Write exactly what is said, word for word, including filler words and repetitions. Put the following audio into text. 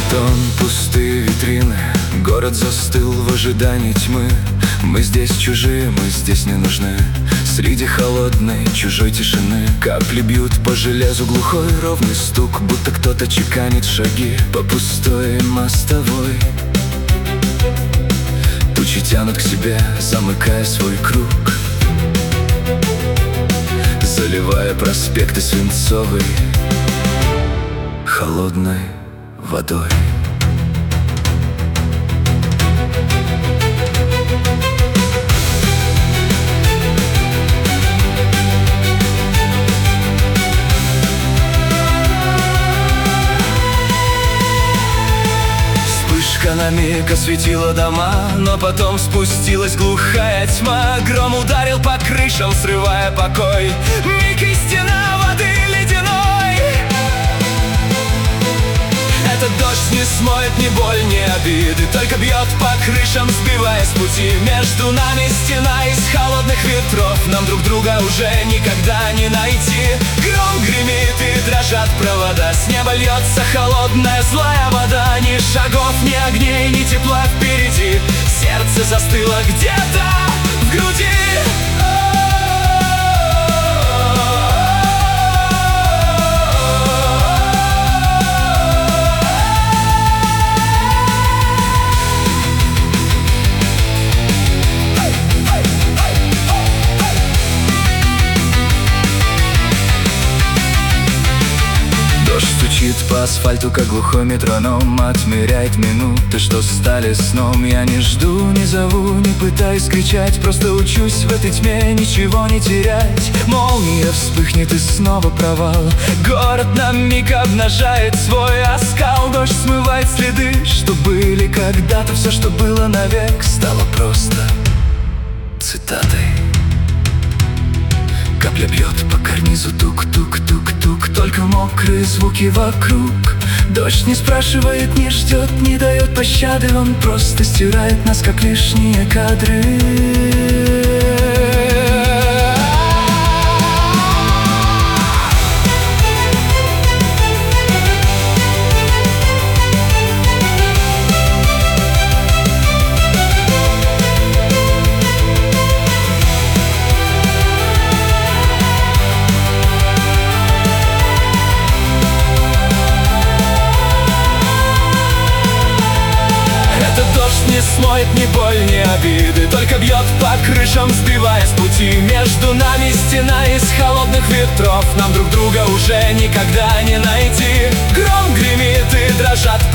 Бетон, пустые витрины, город застыл в ожидании тьмы. Мы здесь чужие, мы здесь не нужны. Среди холодной чужой тишины капли бьют по железу, глухой ровный стук, будто кто-то чеканит шаги по пустой мостовой. Тучи тянут к себе, замыкая свой круг, заливая проспекты свинцовой холодной водой. Вспышка на миг осветила дома, но потом спустилась глухая тьма. Гром ударил по крышам, срывая покой. Миг и стена воды ледяной. Этот дождь не смоет ни боль, ни обиды, только бьет по крышам, сбивая с пути. Между нами стена из холодных ветров, нам друг друга уже никогда не найти. Гром гремит и дрожат провода, с неба льется холодная злая вода. Ни шагов, ни огней, ни тепла впереди, сердце застыло где-то в груди. Стучит по асфальту, как глухой метроном, отмеряет минуты, что стали сном. Я не жду, не зову, не пытаюсь кричать, просто учусь в этой тьме ничего не терять. Молния вспыхнет и снова провал. Город на миг обнажает свой оскал. Дождь смывает следы, что были когда-то. Все, что было навек, стало просто цитатой. Капля бьет по карнизу, тук-тук-тук-тук, только мокрые звуки вокруг. Дождь не спрашивает, не ждет, не дает пощады, он просто стирает нас, как лишние кадры. Не смоет ни боль, ни обиды, только бьет по крышам, сбивая с пути. Между нами стена из холодных ветров, нам друг друга уже никогда не найти. Гром гремит и дрожат